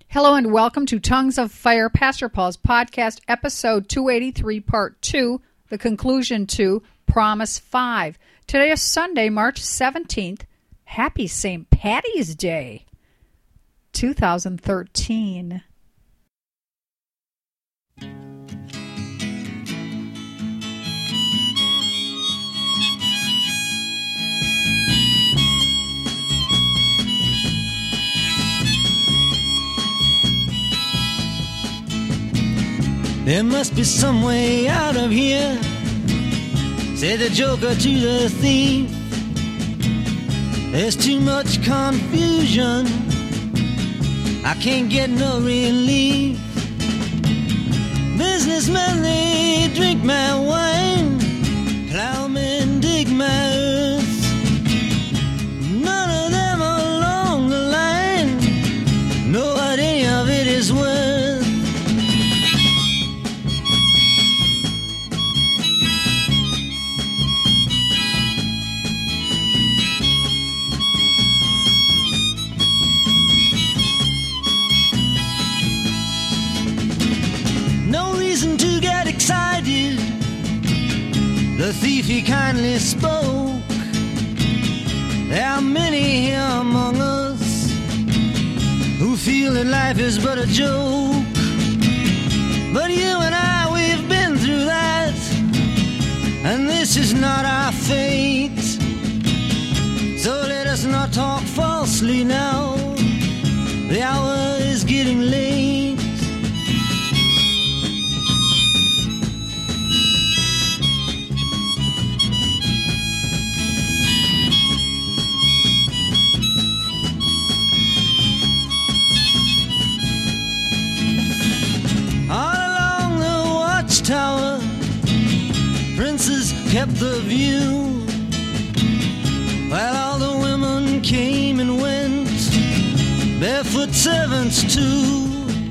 Hello and welcome to Tongues of Fire, Pastor Paul's podcast, episode 283, part 2, the conclusion to Promise 5. Today is Sunday, March 17th. Happy St. Patty's Day, 2013. There must be some way out of here, said the joker to the thief. There's too much confusion, I can't get no relief. Businessmen, they drink my wine, plowmen dig my earth. None of them along the line know what any of it is worth. The thief, he kindly spoke. There are many here among us who feel that life is but a joke. But you and I, we've been through that, and this is not our fate. So let us not talk falsely now, the hour is getting late. Tower, princes kept the view, while all the women came and went, barefoot servants too.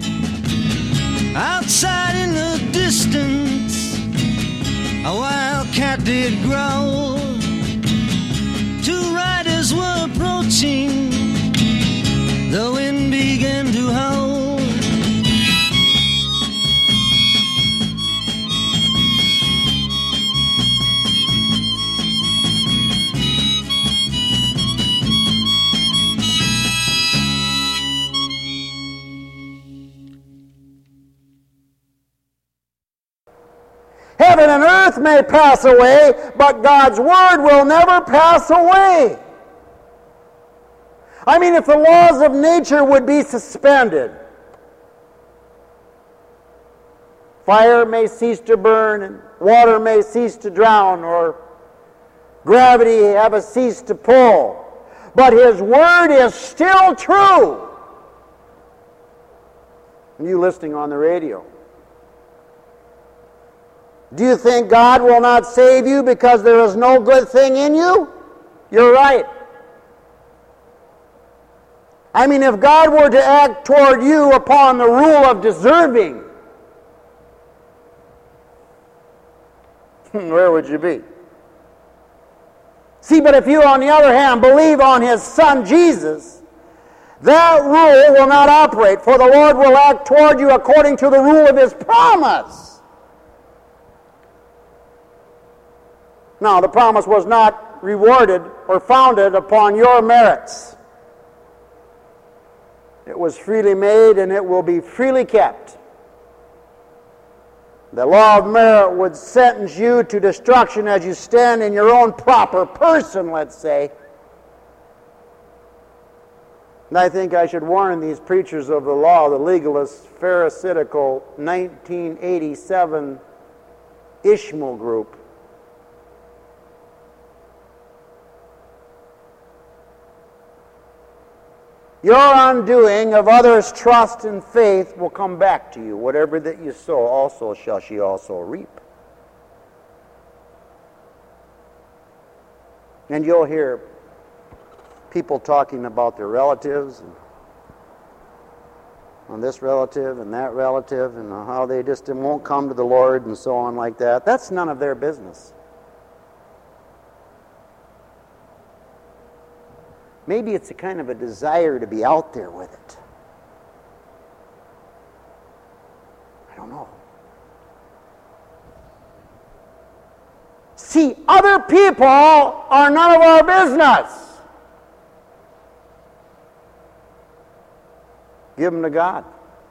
Outside in the distance, a wild cat did growl. Two riders were approaching, the wind began to howl. Heaven and earth may pass away, but God's word will never pass away. I mean, if the laws of nature would be suspended, fire may cease to burn, and water may cease to drown, or gravity have a cease to pull. But His word is still true. And you listening on the radio, do you think God will not save you because there is no good thing in you? You're right. I mean, if God were to act toward you upon the rule of deserving, where would you be? See, but if you, on the other hand, believe on His Son Jesus, that rule will not operate, for the Lord will act toward you according to the rule of His promise. Now, the promise was not rewarded or founded upon your merits. It was freely made and it will be freely kept. The law of merit would sentence you to destruction as you stand in your own proper person, let's say. And I think I should warn these preachers of the law, the legalist, pharisaical, 1987 Ishmael group. Your undoing of others' trust and faith will come back to you. Whatever that you sow, also shall she also reap. And you'll hear people talking about their relatives, and on this relative and that relative, and how they just won't come to the Lord and so on like that. That's none of their business. Maybe it's a kind of a desire to be out there with it. don't know. See, other people are none of our business. Give them to God.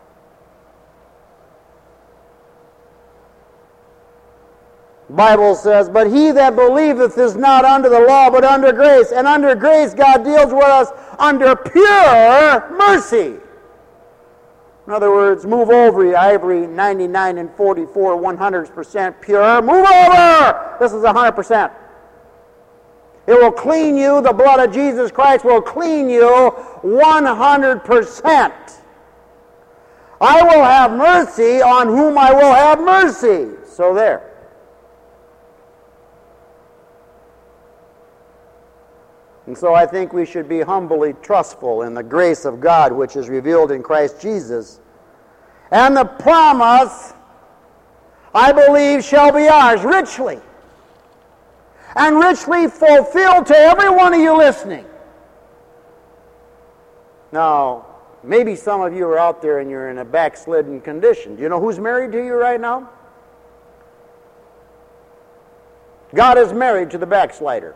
The Bible says, but he that believeth is not under the law, but under grace. And under grace God deals with us under pure mercy. In other words, move over, ivory, 99 and 44, 100% pure. Move over! This is 100%. It will clean you. The blood of Jesus Christ will clean you 100%. I will have mercy on whom I will have mercy. So there. And so I think we should be humbly trustful in the grace of God which is revealed in Christ Jesus. And the promise, I believe, shall be ours richly. And richly fulfilled to every one of you listening. Now, maybe some of you are out there and you're in a backslidden condition. Do you know who's married to you right now? God is married to the backslider.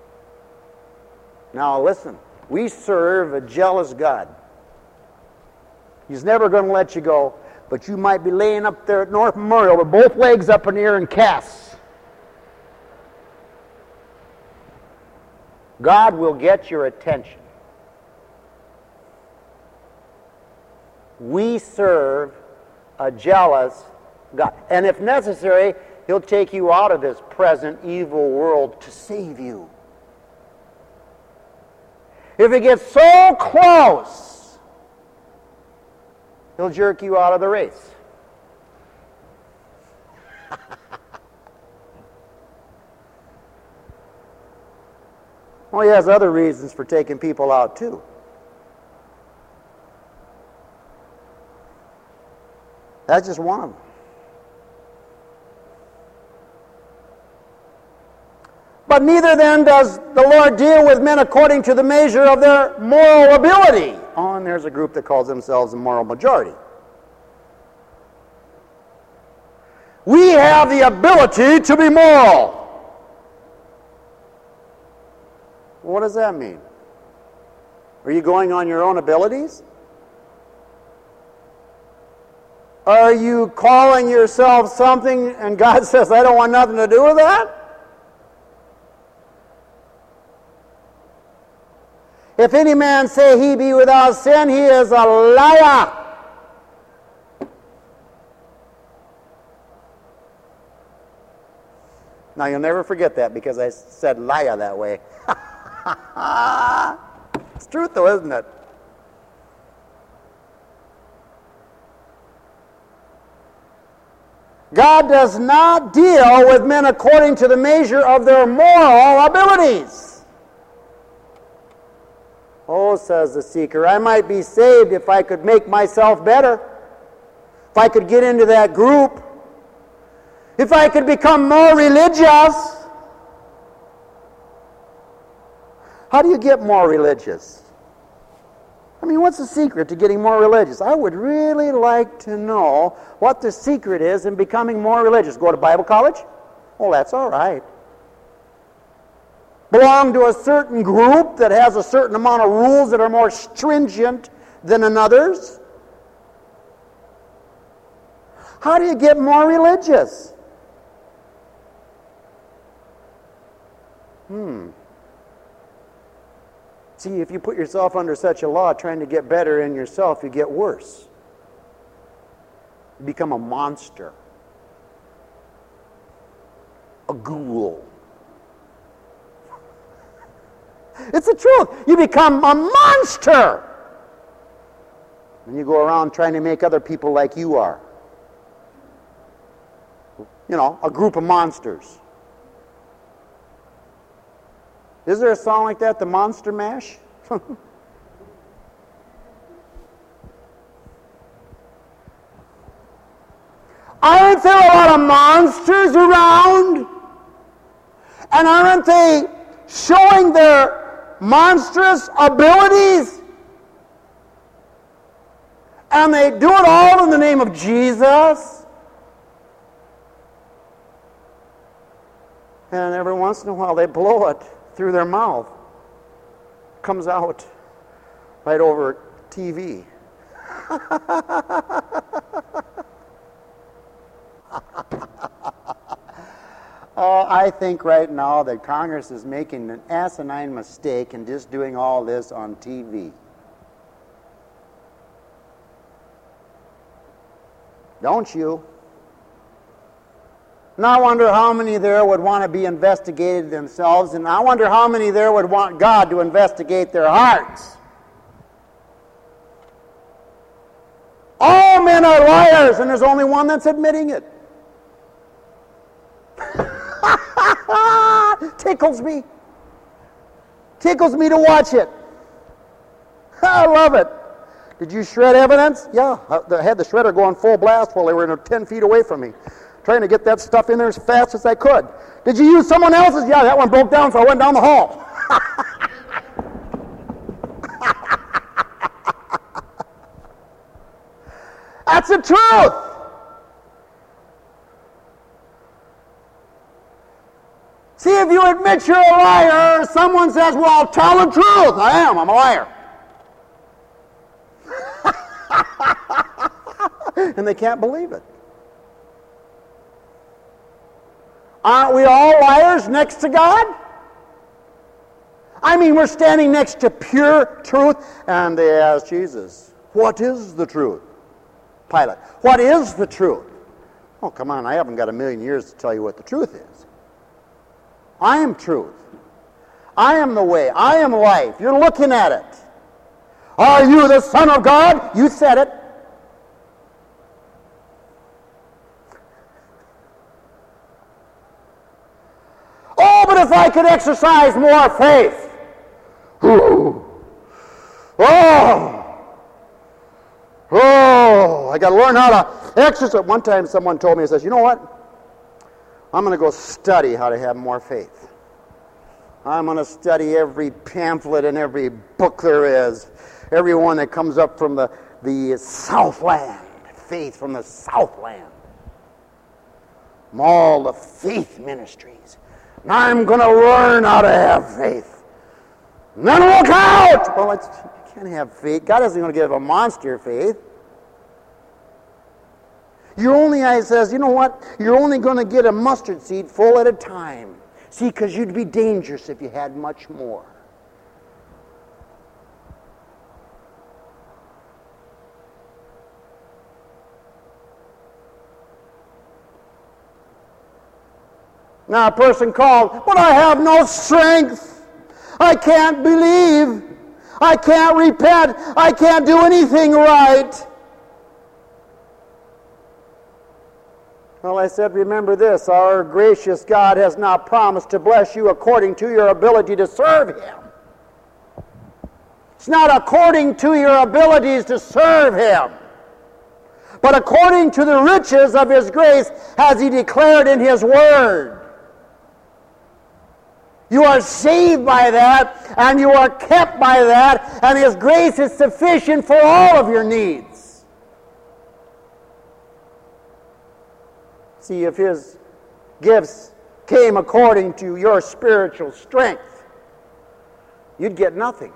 Now listen, we serve a jealous God. He's never going to let you go, but you might be laying up there at North Memorial with both legs up in the air in casts. God will get your attention. We serve a jealous God. And if necessary, He'll take you out of this present evil world to save you. If it gets so close, He'll jerk you out of the race. Well, He has other reasons for taking people out too. That's just one of them. But neither then does the Lord deal with men according to the measure of their moral ability. Oh, and there's a group that calls themselves the moral majority. We have the ability to be moral. What does that mean? Are you going on your own abilities? Are you calling yourself something and God says, I don't want nothing to do with that? If any man say he be without sin, he is a liar. Now you'll never forget that because I said liar that way. It's truth though, isn't it? God does not deal with men according to the measure of their moral abilities. Oh, says the seeker, I might be saved if I could make myself better. If I could get into that group. If I could become more religious. How do you get more religious? I mean, what's the secret to getting more religious? I would really like to know what the secret is in becoming more religious. Go to Bible college? Oh, that's all right. Belong to a certain group that has a certain amount of rules that are more stringent than another's? How do you get more religious? See, if you put yourself under such a law trying to get better in yourself, you get worse. You become a monster. A ghoul. It's the truth. You become a monster. And you go around trying to make other people like you are. You know, a group of monsters. Is there a song like that, the Monster Mash? Aren't there a lot of monsters around? And aren't they showing their monstrous abilities? And they do it all in the name of Jesus. And every once in a while they blow it through their mouth. Comes out right over TV. Oh, I think right now that Congress is making an asinine mistake in just doing all this on TV. Don't you? And I wonder how many there would want to be investigated themselves, and I wonder how many there would want God to investigate their hearts. All men are liars, and there's only one that's admitting it. Tickles me. Tickles me to watch it. I love it. Did you shred evidence? Yeah, I had the shredder going full blast while they were 10 feet away from me, trying to get that stuff in there as fast as I could. Did you use someone else's? Yeah, that one broke down, so I went down the hall. That's the truth. See, if you admit you're a liar, someone says, well, tell the truth. I'm a liar. And they can't believe it. Aren't we all liars next to God? I mean, we're standing next to pure truth, and they ask Jesus, what is the truth? Pilate, what is the truth? Oh, come on, I haven't got a million years to tell you what the truth is. I am truth. I am the way. I am life. You're looking at it. Are you the Son of God? You said it. Oh, but if I could exercise more faith. Oh, I got to learn how to exercise. One time someone told me, he says, you know what? I'm going to go study how to have more faith. I'm going to study every pamphlet and every book there is. Every one that comes up from the Southland. Faith from the Southland. From all the faith ministries. And I'm going to learn how to have faith. And then look out! Well, you can't have faith. God isn't going to give a monster faith. He says, you know what? You're only going to get a mustard seed full at a time. See, because you'd be dangerous if you had much more. Now a person called, but I have no strength. I can't believe. I can't repent. I can't do anything right. Well, I said, remember this, our gracious God has not promised to bless you according to your ability to serve Him. It's not according to your abilities to serve Him, but according to the riches of His grace has He declared in His Word. You are saved by that, and you are kept by that, and His grace is sufficient for all of your needs. See, if His gifts came according to your spiritual strength, you'd get nothing.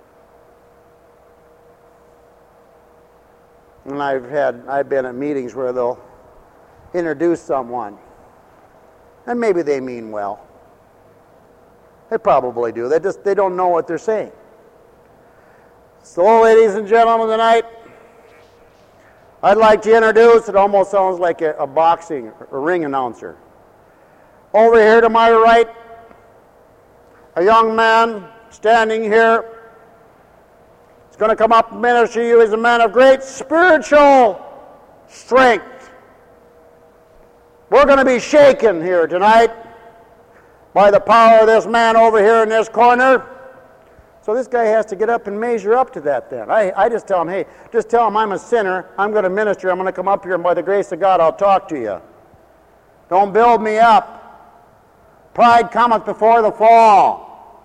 And I've been at meetings where they'll introduce someone, and maybe they mean well. They probably do. They don't know what they're saying. So, ladies and gentlemen, tonight, I'd like to introduce, it almost sounds like a boxing, a ring announcer. Over here to my right, a young man standing here. He's going to come up and minister to you. He's a man of great spiritual strength. We're going to be shaken here tonight by the power of this man over here in this corner. So this guy has to get up and measure up to that then. I just tell him, hey, just tell him I'm a sinner, I'm going to minister, I'm going to come up here, and by the grace of God, I'll talk to you. Don't build me up. Pride cometh before the fall.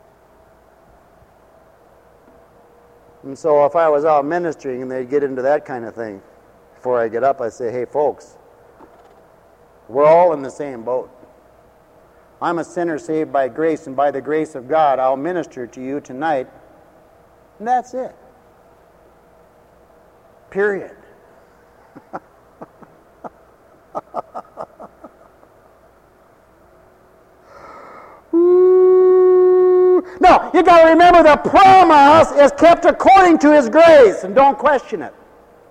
And so if I was out ministering and they'd get into that kind of thing, before I get up, I say, hey, folks, we're all in the same boat. I'm a sinner saved by grace, and by the grace of God, I'll minister to you tonight. And that's it. Period. No, you got to remember the promise is kept according to His grace, and don't question it.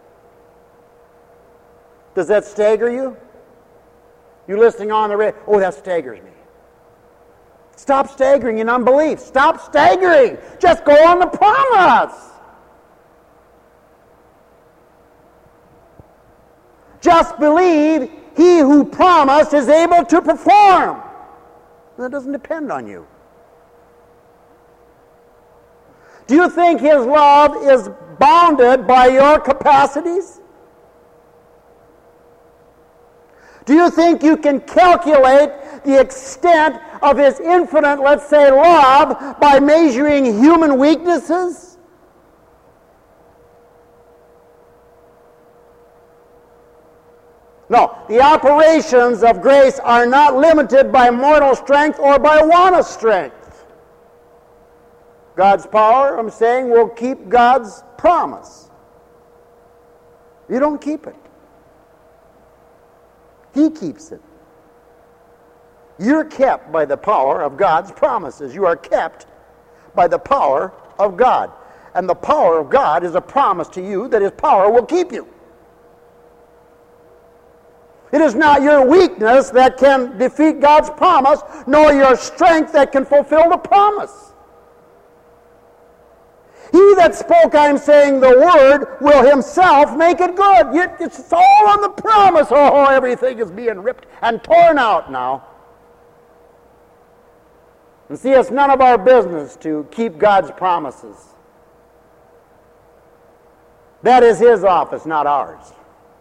Does that stagger you? You listening on the radio? Oh, that staggers me. Stop staggering in unbelief. Stop staggering. Just go on the promise. Just believe He who promised is able to perform. That doesn't depend on you. Do you think His love is bounded by your capacities? Do you think you can calculate the extent of His infinite, let's say, love by measuring human weaknesses? No, the operations of grace are not limited by mortal strength or by want of strength. God's power, I'm saying, will keep God's promise. You don't keep it. He keeps it. You're kept by the power of God's promises. You are kept by the power of God. And the power of God is a promise to you that His power will keep you. It is not your weakness that can defeat God's promise, nor your strength that can fulfill the promise. He that spoke, I'm saying, the word, will himself make it good. It's all on the promise. Oh, everything is being ripped and torn out now. And see, it's none of our business to keep God's promises. That is His office, not ours.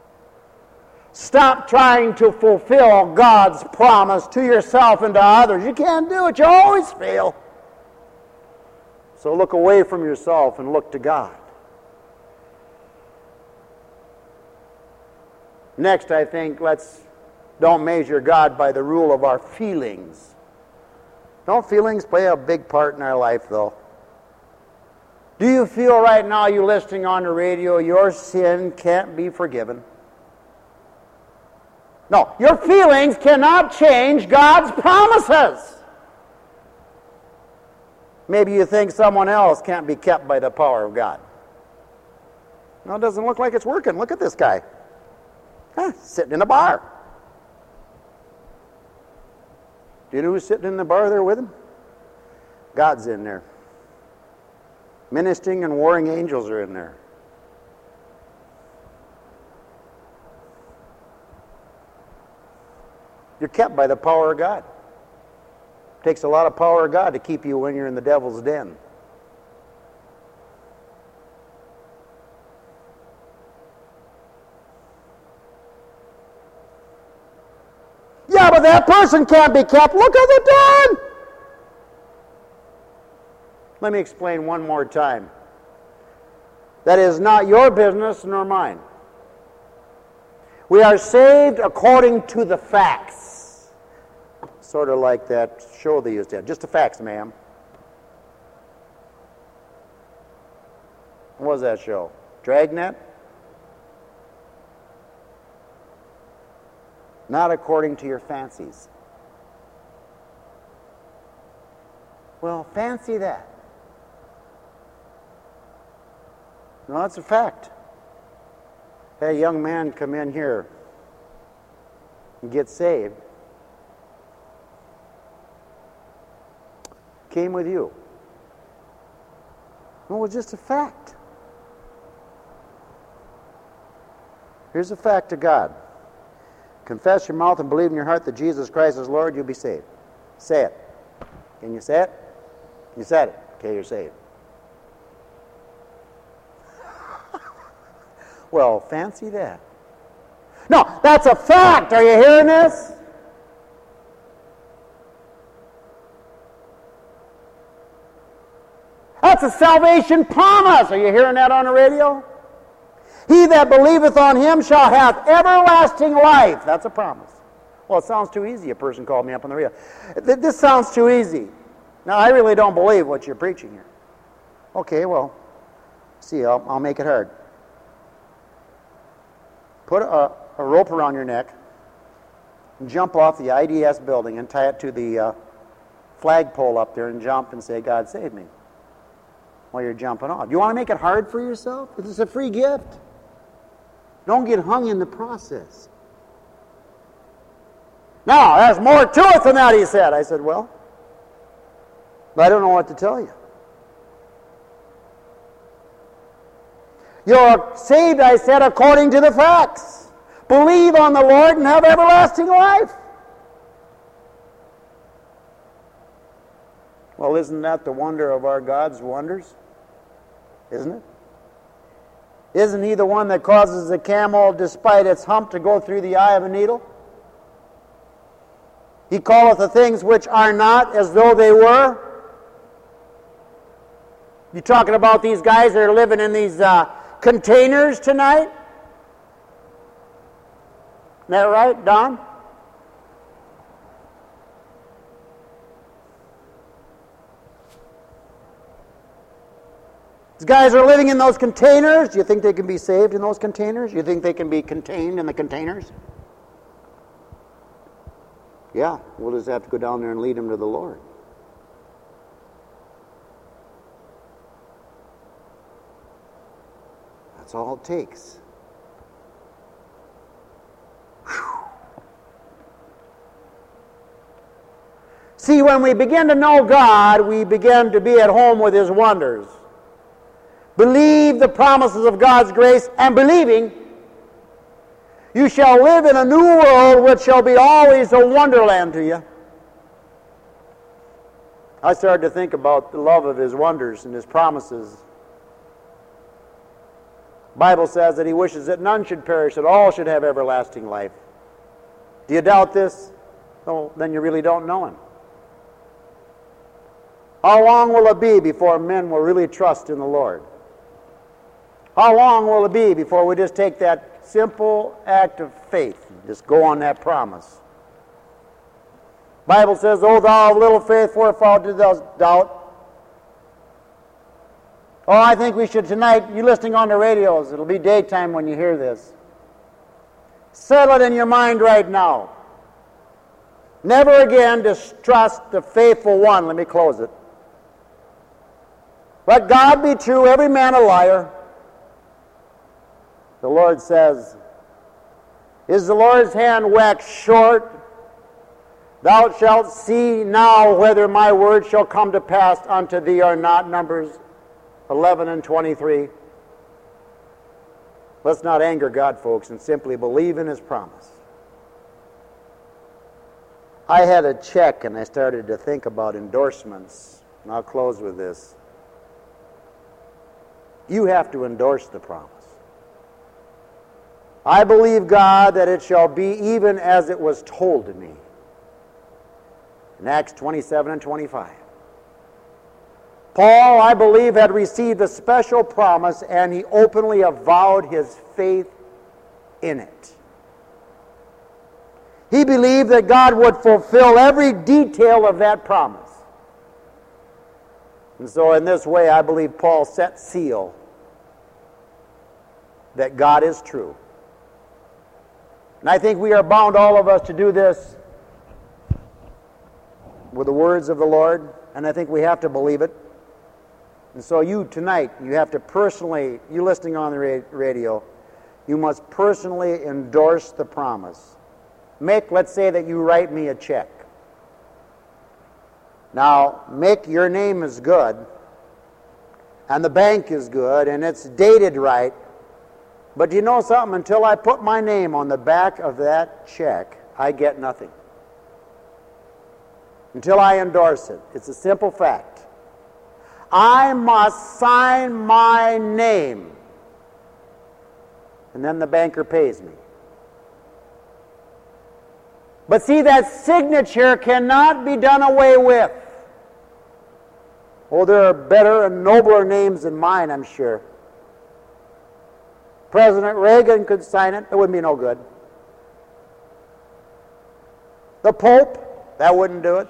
Stop trying to fulfill God's promise to yourself and to others. You can't do it. You always fail. So look away from yourself and look to God. Next, I think, don't measure God by the rule of our feelings. Don't feelings play a big part in our life, though? Do you feel right now, you listening on the radio, your sin can't be forgiven? No, your feelings cannot change God's promises. Maybe you think someone else can't be kept by the power of God. No, it doesn't look like it's working. Look at this guy. Sitting in a bar. Do you know who's sitting in the bar there with him? God's in there. Ministering and warring angels are in there. You're kept by the power of God. It takes a lot of power of God to keep you when you're in the devil's den. Yeah, but that person can't be kept. Look at the den! Let me explain one more time. That is not your business nor mine. We are saved according to the facts. Sort of like that show they used to have. Just the facts, ma'am. What was that show? Dragnet? Not according to your fancies. Well, fancy that. No, it's a fact. Had a young man come in here and get saved. Came with you. Well, it was just a fact. Here's a fact of God. Confess your mouth and believe in your heart that Jesus Christ is Lord, you'll be saved. Say it. Can you say it? You said it. Okay, you're saved. Well, fancy that. No, that's a fact. Are you hearing this? That's a salvation promise. Are you hearing that on the radio? He that believeth on him shall have everlasting life. That's a promise. Well, it sounds too easy, a person called me up on the radio. This sounds too easy. Now, I really don't believe what you're preaching here. Okay, well, see, I'll make it hard. Put a rope around your neck and jump off the IDS building and tie it to the flagpole up there and jump and say, God save me, while you're jumping off. You want to make it hard for yourself? It's a free gift. Don't get hung in the process. Now, there's more to it than that, he said. I said, well, I don't know what to tell you. You're saved, I said, according to the facts. Believe on the Lord and have everlasting life. Well, isn't that the wonder of our God's wonders? Isn't it? Isn't He the one that causes the camel, despite its hump, to go through the eye of a needle? He calleth the things which are not as though they were. You talking about these guys that are living in these containers tonight? Isn't that right, Don? These guys are living in those containers. Do you think they can be saved in those containers? Do you think they can be contained in the containers? Yeah, we'll just have to go down there and lead them to the Lord. That's all it takes. Whew. See, when we begin to know God, we begin to be at home with His wonders. Believe the promises of God's grace, and believing, you shall live in a new world which shall be always a wonderland to you. I started to think about the love of His wonders and His promises. The Bible says that He wishes that none should perish, that all should have everlasting life. Do you doubt this? Well, then you really don't know Him. How long will it be before men will really trust in the Lord? How long will it be before we just take that simple act of faith and just go on that promise? The Bible says, O thou of little faith, wherefore didst thou doubt? Oh, I think we should tonight, you listening on the radios, it'll be daytime when you hear this. Settle it in your mind right now. Never again distrust the faithful one. Let me close it. Let God be true, every man a liar. The Lord says, is the Lord's hand waxed short? Thou shalt see now whether my word shall come to pass unto thee or not. Numbers 11 and 23. Let's not anger God, folks, and simply believe in His promise. I had a check and I started to think about endorsements. And I'll close with this. You have to endorse the promise. I believe, God, that it shall be even as it was told to me. In Acts 27 and 25. Paul, I believe, had received a special promise, and he openly avowed his faith in it. He believed that God would fulfill every detail of that promise. And so in this way, I believe Paul set seal that God is true. And I think we are bound, all of us, to do this with the words of the Lord, and I think we have to believe it. And so you, tonight, you have to personally, you listening on the radio, you must personally endorse the promise. Mick, let's say that you write me a check. Now, Mick, your name is good, and the bank is good, and it's dated right. But you know something? Until I put my name on the back of that check, I get nothing. Until I endorse it. It's a simple fact. I must sign my name, and then the banker pays me. But see, that signature cannot be done away with. Oh, there are better and nobler names than mine, I'm sure. President Reagan could sign it. It wouldn't be no good. The Pope, that wouldn't do it.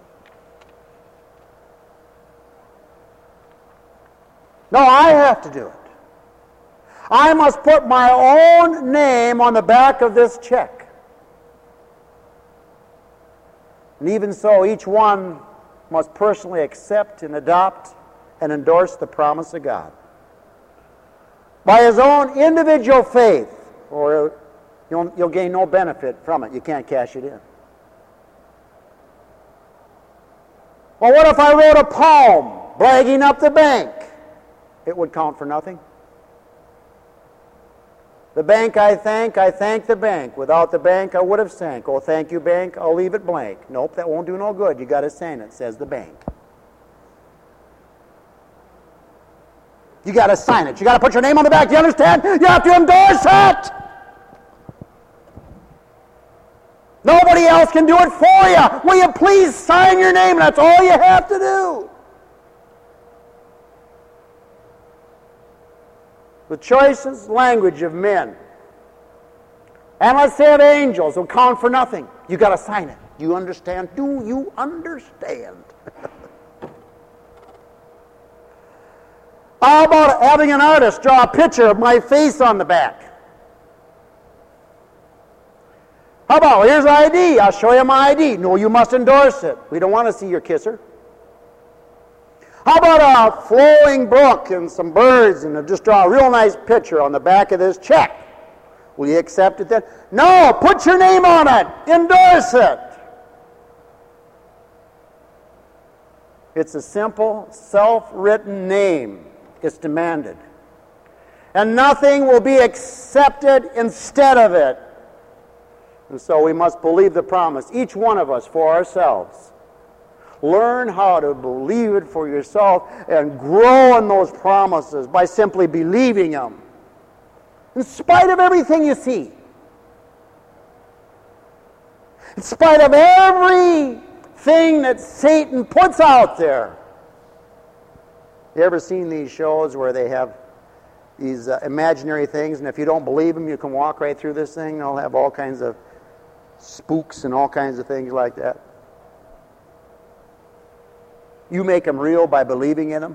No, I have to do it. I must put my own name on the back of this check. And even so, each one must personally accept and adopt and endorse the promise of God. By his own individual faith, or you'll gain no benefit from it. You can't cash it in. Well, what if I wrote a poem bragging up the bank? It would count for nothing. The bank I thank the bank. Without the bank, I would have sank. Oh, thank you, bank, I'll leave it blank. Nope, that won't do no good. You got to sign it, says the bank. You got to sign it. You got to put your name on the back. Do you understand? You have to endorse it. Nobody else can do it for you. Will you please sign your name? That's all you have to do. The choicest language of men, and let's say of angels, will count for nothing. You got to sign it. You understand? Do you understand? How about having an artist draw a picture of my face on the back? How about, here's ID. I'll show you my ID. No, you must endorse it. We don't want to see your kisser. How about a flowing brook and some birds and just draw a real nice picture on the back of this check? Will you accept it then? No, put your name on it. Endorse it. It's a simple, self-written name. It's demanded. And nothing will be accepted instead of it. And so we must believe the promise, each one of us for ourselves. Learn how to believe it for yourself and grow in those promises by simply believing them. In spite of everything you see. In spite of everything that Satan puts out there. You ever seen these shows where they have these imaginary things, and if you don't believe them, you can walk right through this thing? They'll have all kinds of spooks and all kinds of things like that. You make them real by believing in them.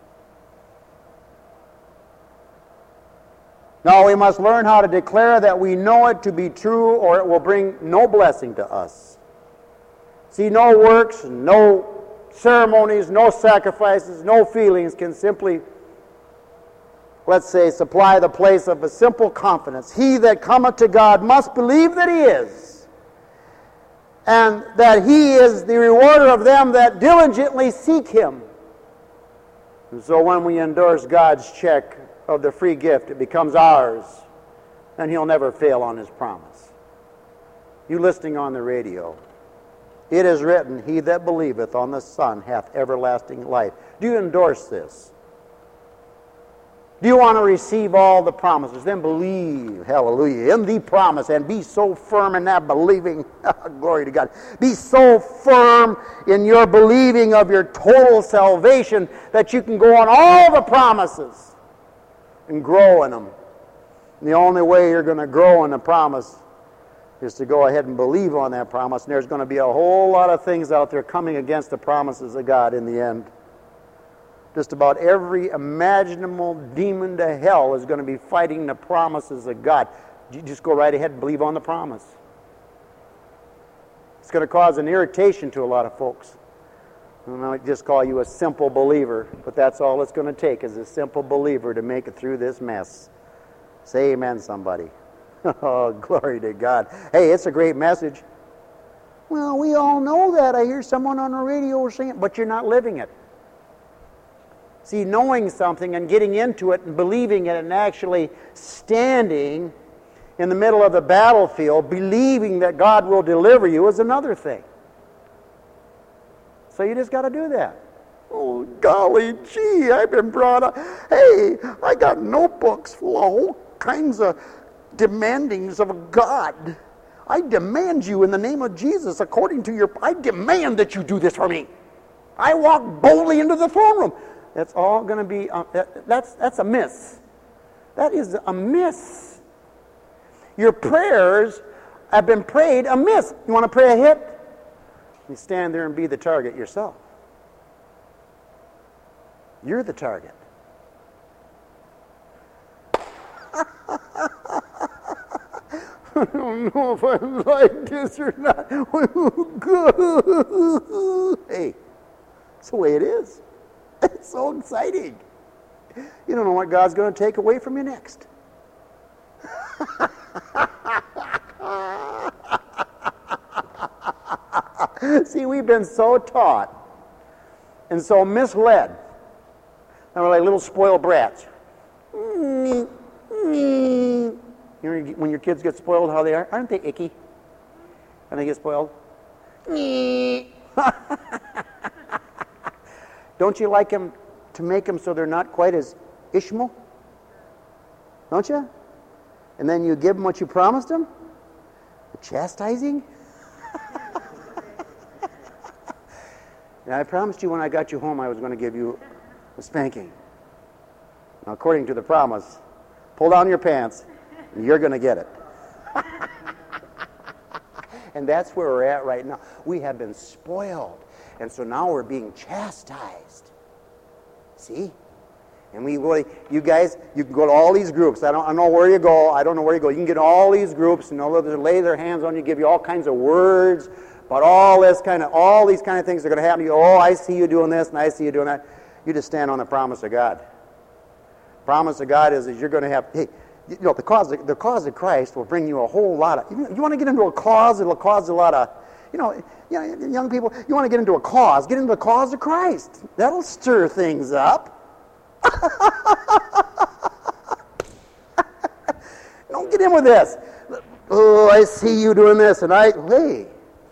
No, we must learn how to declare that we know it to be true, or it will bring no blessing to us. See, no works, no ceremonies, no sacrifices, no feelings can simply, let's say, supply the place of a simple confidence. He that cometh to God must believe that he is, and that he is the rewarder of them that diligently seek him. And so when we endorse God's check of the free gift, it becomes ours, and he'll never fail on his promise. You listening on the radio, it is written, he that believeth on the Son hath everlasting life. Do you endorse this? Do you want to receive all the promises? Then believe, hallelujah, in the promise, and be so firm in that believing. Glory to God. Be so firm in your believing of your total salvation that you can go on all the promises and grow in them. And the only way you're going to grow in the promise is to go ahead and believe on that promise. And there's going to be a whole lot of things out there coming against the promises of God in the end. Just about every imaginable demon to hell is going to be fighting the promises of God. You just go right ahead and believe on the promise. It's going to cause an irritation to a lot of folks. I might just call you a simple believer, but that's all it's going to take is a simple believer to make it through this mess. Say amen, somebody. Oh, glory to God. Hey, it's a great message. Well, we all know that. I hear someone on the radio saying it, but you're not living it. See, knowing something and getting into it and believing it and actually standing in the middle of the battlefield, believing that God will deliver you is another thing. So you just got to do that. Oh, golly gee, I've been brought up. Hey, I got notebooks full of all kinds of demandings of God. I demand you in the name of Jesus, according to your... I demand that you do this for me. I walk boldly into the throne room. That's all going to be... that's a miss. That is a miss. Your prayers have been prayed amiss. You want to pray a hit? You stand there and be the target yourself. You're the target. I don't know if I like this or not. Hey, it's the way it is. It's so exciting. You don't know what God's going to take away from you next. See, we've been so taught and so misled. And we're like little spoiled brats. You know, when your kids get spoiled, how they are? Aren't they icky when they get spoiled? Don't you like them to make them so they're not quite as Ishmael? Don't you? And then you give them what you promised them? The chastising? And I promised you when I got you home I was going to give you a spanking. Now, according to the promise, pull down your pants and you're going to get it. And that's where we're at right now. We have been spoiled. And so now we're being chastised. See? And you guys, you can go to all these groups. I don't know where you go. I don't know where you go. You can get all these groups and they'll lay their hands on you, give you all kinds of words about all these kind of things are going to happen to you. Oh, I see you doing this and I see you doing that. You just stand on the promise of God. Promise of God is you're going to have, hey, you know, the cause of Christ will bring you a whole lot of, you want to get into a cause, it'll cause a lot of, young people, you want to get into a cause, get into the cause of Christ. That'll stir things up. Don't get in with this. Oh, I see you doing this, and hey.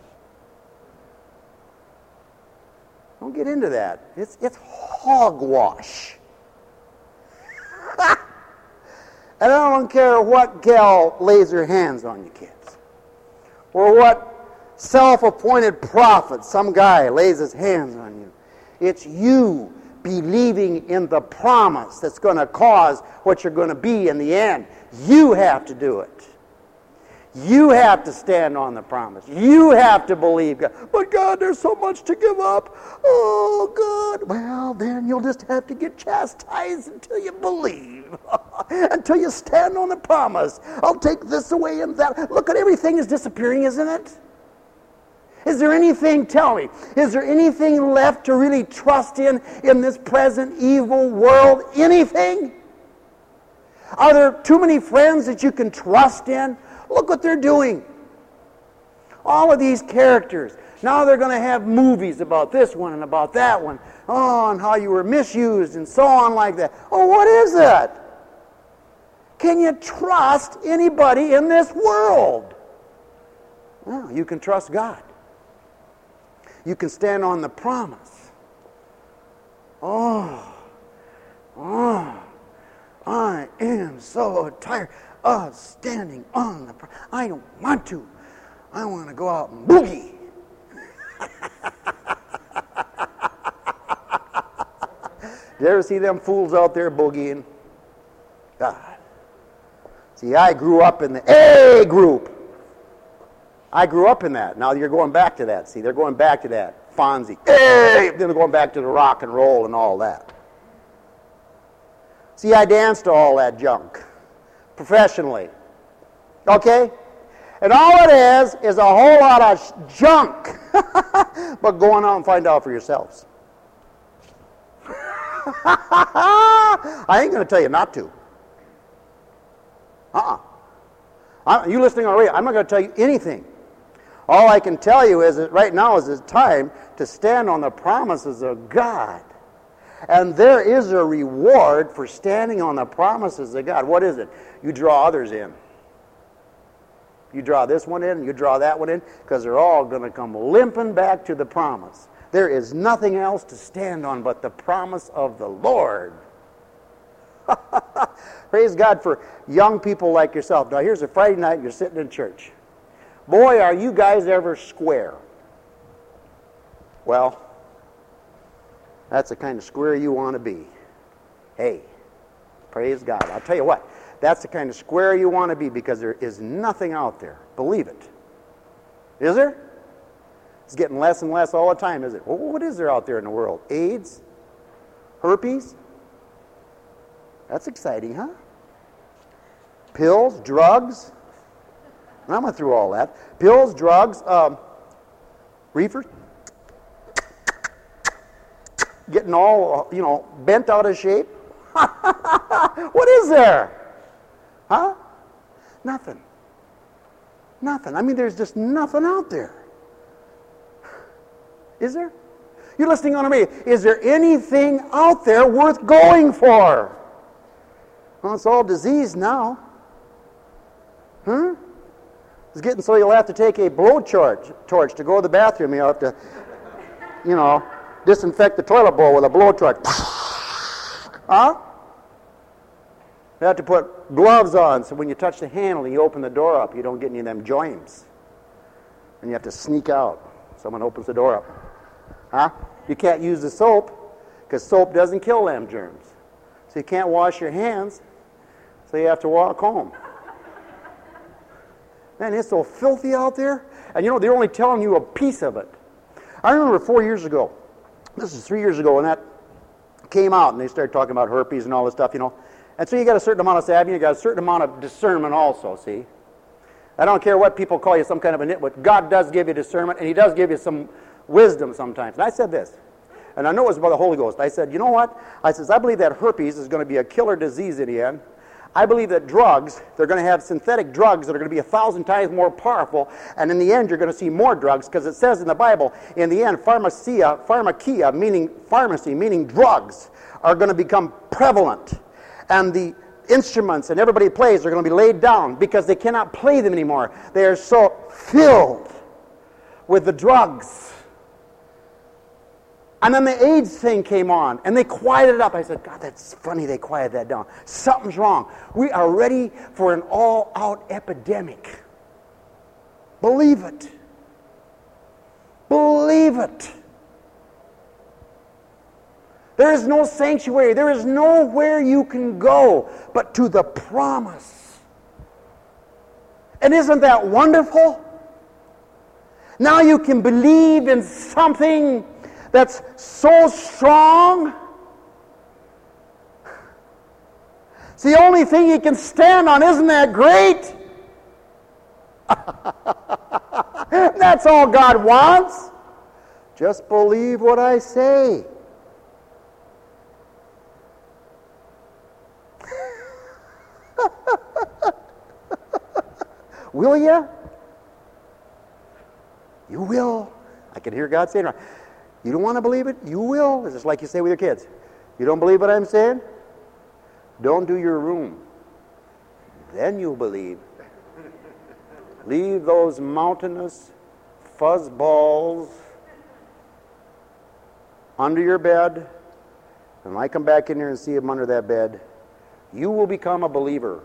Don't get into that. It's hogwash. And I don't care what gal lays her hands on you kids, or what self-appointed prophet, some guy lays his hands on you. It's you believing in the promise that's going to cause what you're going to be in the end. You have to do it. You have to stand on the promise. You have to believe God. But God, there's so much to give up. Oh, God. Well, then you'll just have to get chastised until you believe. Until you stand on the promise. I'll take this away and that. Look at everything is disappearing, isn't it? Is there anything, tell me, is there anything left to really trust in this present evil world? Anything? Are there too many friends that you can trust in? Look what they're doing. All of these characters. Now they're going to have movies about this one and about that one. Oh, and how you were misused and so on like that. Oh, what is that? Can you trust anybody in this world? Well, you can trust God. You can stand on the promise. Oh, I am so tired of standing on the promise. I don't want to. I want to go out and boogie. You ever see them fools out there boogieing? God. See, I grew up in the A group. I grew up in that. Now you're going back to that. See, they're going back to that. Fonzie. Hey! Then they're going back to the rock and roll and all that. See, I danced to all that junk. Professionally. Okay? And all it is a whole lot of junk. But go on out and find out for yourselves. I ain't going to tell you not to. You listening on radio, I'm not going to tell you anything. All I can tell you is that right now is the time to stand on the promises of God. And there is a reward for standing on the promises of God. What is it? You draw others in. You draw this one in, you draw that one in, because they're all going to come limping back to the promise. There is nothing else to stand on but the promise of the Lord. Praise God for young people like yourself. Now here's a Friday night, you're sitting in church. Boy, are you guys ever square. Well, that's the kind of square you want to be. Hey, praise God. I'll tell you what, that's the kind of square you want to be because there is nothing out there. Believe it. Is there? It's getting less and less all the time, is it? Well, what is there out there in the world? AIDS? Herpes? That's exciting, huh? Pills, drugs. And I'm going through all that. Pills, drugs, reefers. Getting all, bent out of shape. What is there? Huh? Nothing. Nothing. I mean, there's just nothing out there. Is there? You're listening on me. Is there anything out there worth going for? Well, it's all disease now. Huh? It's getting so you'll have to take a blowtorch to go to the bathroom. You'll have to, disinfect the toilet bowl with a blowtorch. Huh? You have to put gloves on so when you touch the handle and you open the door up, you don't get any of them germs. And you have to sneak out. Someone opens the door up. Huh? You can't use the soap because soap doesn't kill them germs. So you can't wash your hands, so you have to walk home. Man, it's so filthy out there. And they're only telling you a piece of it. I remember 4 years ago, this is 3 years ago, when that came out and they started talking about herpes and all this stuff, And so you got a certain amount of savvy, you got a certain amount of discernment also, see? I don't care what people call you some kind of a nitwit. God does give you discernment, and He does give you some wisdom sometimes. And I said this, and I know it was about the Holy Ghost. I said, you know what? I believe that herpes is going to be a killer disease in the end. I believe that drugs, they're going to have synthetic drugs that are going to be 1,000 times more powerful, and in the end you're going to see more drugs, because it says in the Bible, in the end, pharmakia, meaning pharmacy, meaning drugs, are going to become prevalent. And the instruments and everybody plays are going to be laid down because they cannot play them anymore. They are so filled with the drugs. And then the AIDS thing came on, and they quieted it up. I said, God, that's funny they quieted that down. Something's wrong. We are ready for an all-out epidemic. Believe it. Believe it. There is no sanctuary. There is nowhere you can go but to the promise. And isn't that wonderful? Now you can believe in something that's so strong. It's the only thing you can stand on. Isn't that great? That's all God wants. Just believe what I say. Will you? You will. I can hear God saying, you don't want to believe it? You will. It's just like you say with your kids. You don't believe what I'm saying? Don't do your room. Then you'll believe. Leave those mountainous fuzz balls under your bed. And when I come back in here and see them under that bed, you will become a believer.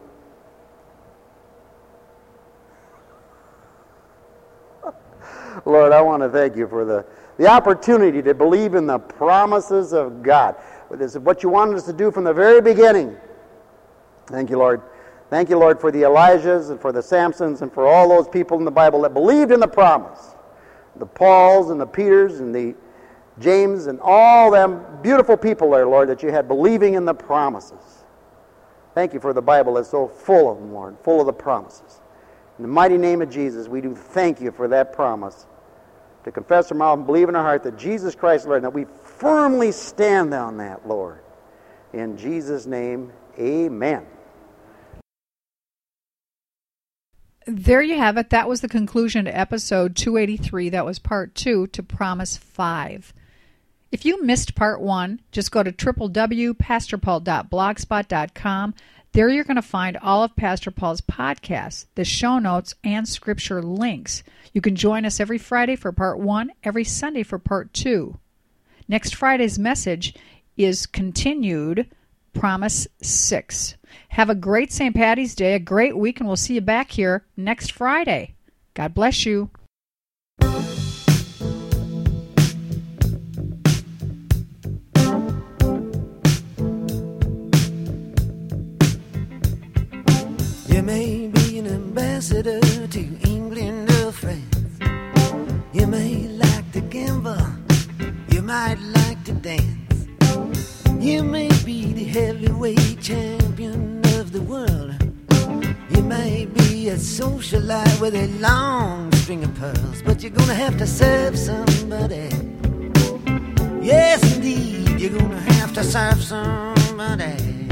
Lord, I want to thank you for the opportunity to believe in the promises of God. This is what you wanted us to do from the very beginning. Thank you, Lord. Thank you, Lord, for the Elijahs and for the Samsons and for all those people in the Bible that believed in the promise. The Pauls and the Peters and the James and all them beautiful people there, Lord, that you had believing in the promises. Thank you for the Bible that's so full of them, Lord, full of the promises. In the mighty name of Jesus, we do thank you for that promise to confess our mouth and believe in our heart that Jesus Christ, Lord, and that we firmly stand on that, Lord. In Jesus' name, amen. There you have it. That was the conclusion to episode 283. That was part 2 to Promise 5. If you missed part 1, just go to www.pastorpaul.blogspot.com. There you're going to find all of Pastor Paul's podcasts, the show notes, and scripture links. You can join us every Friday for part 1, every Sunday for part 2. Next Friday's message is continued Promise 6. Have a great St. Patty's Day, a great week, and we'll see you back here next Friday. God bless you. You may be an ambassador to England or France, You may like to gamble, you might like to dance. You may be the heavyweight champion of the world. You may be a socialite with a long string of pearls, but you're gonna have to serve somebody. Yes, indeed, you're gonna have to serve somebody.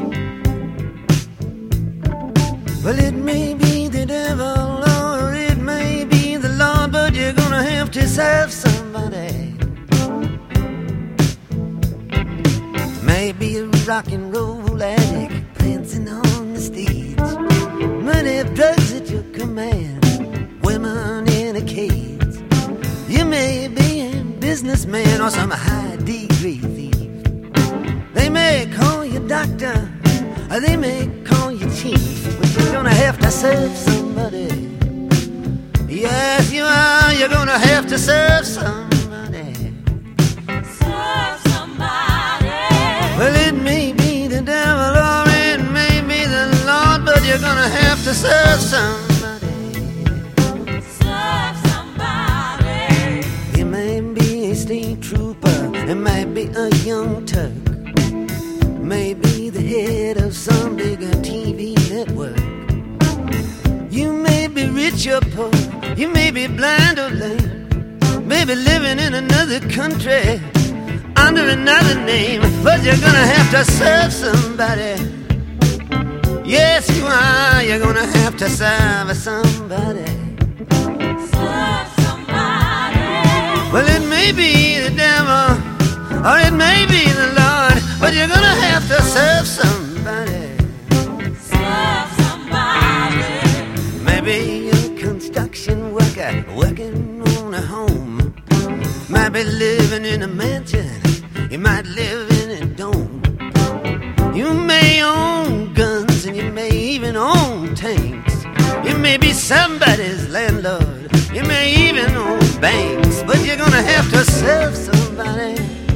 Well, it may be the devil or it may be the Lord, but you're gonna have to serve somebody. Maybe a rock and roll addict prancing on the stage, money, drugs at your command, women in a cage. You may be a businessman or some high-degree thief. They may call you doctor, or they may call you chief, but you're gonna have to serve somebody. Yes, you are. You're gonna have to serve somebody. Serve somebody. Well, it may be the devil or it may be the Lord, but you're gonna have to serve somebody. Serve somebody. You may be a state trooper, it might be a young Turk, maybe the head of some bigger TV network. You may be rich or poor, you may be blind or lame, maybe living in another country under another name, but you're gonna have to serve somebody. Yes, you are. You're gonna have to serve somebody. Serve somebody. Well, it may be the devil or it may be the Lord, but you're gonna have to serve somebody. Serve somebody. Maybe you're a construction worker working on a home. Might be living in a mansion, you might live in a dome. You may own guns and you may even own tanks. You may be somebody's landlord, you may even own banks, but you're gonna have to serve somebody.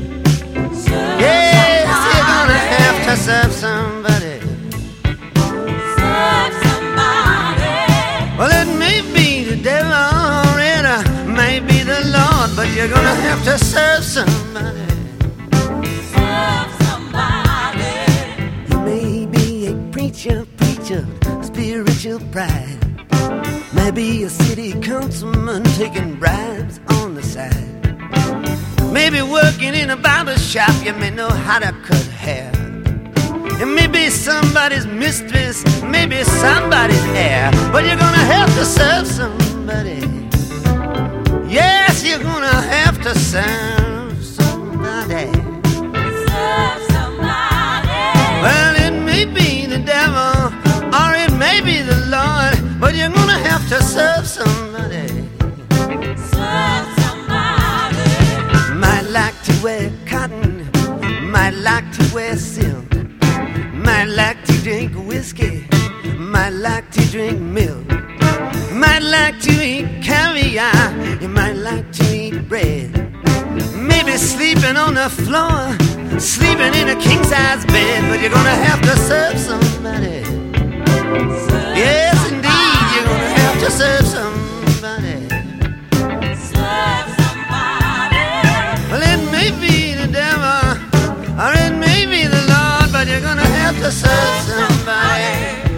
Yes, you're gonna have to serve somebody. Serve somebody. Well, it may be the devil or it may be the Lord, but you're gonna have to serve somebody. Serve somebody. You may be a preacher, spiritual pride. Maybe a city councilman taking bribes on the side. Maybe working in a barber shop, you may know how to cut hair. It may be somebody's mistress, maybe somebody's heir, but you're gonna have to serve somebody. Yes, you're gonna have to serve somebody. Serve somebody. Well, it may be the devil or it may be the Lord, but you're gonna have to serve somebody. Serve somebody. Might like to wear cotton, might like to wear silk, might like to drink whiskey, might like to drink milk, might like to eat caviar, you might like to eat bread. Maybe sleeping on the floor, sleeping in a king-size bed, but you're gonna have to serve somebody. Yes, indeed, you're gonna have to serve somebody. Serve somebody. Well, it may be the devil or it may be the Lord, but you're gonna have to serve somebody.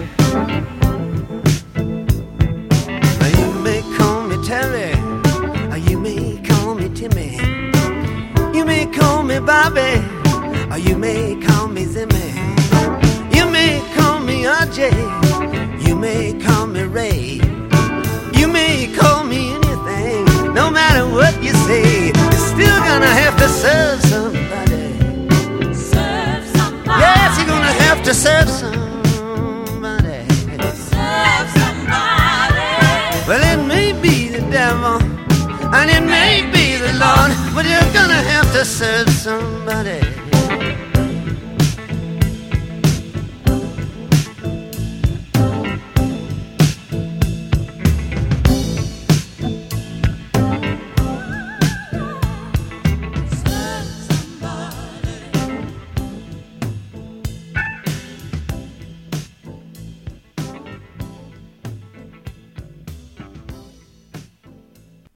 Now, you may call me Terry, or you may call me Timmy. You may call me Bobby, or you may call me Zimmy. You may call me RJ, you may call me Ray. You may call me anything, no matter what you say, you're still gonna have to serve somebody. Serve somebody. Yes, you're gonna have to serve somebody. Serve somebody. Well, it may be the devil and it may be the Lord, but you're gonna have to serve somebody.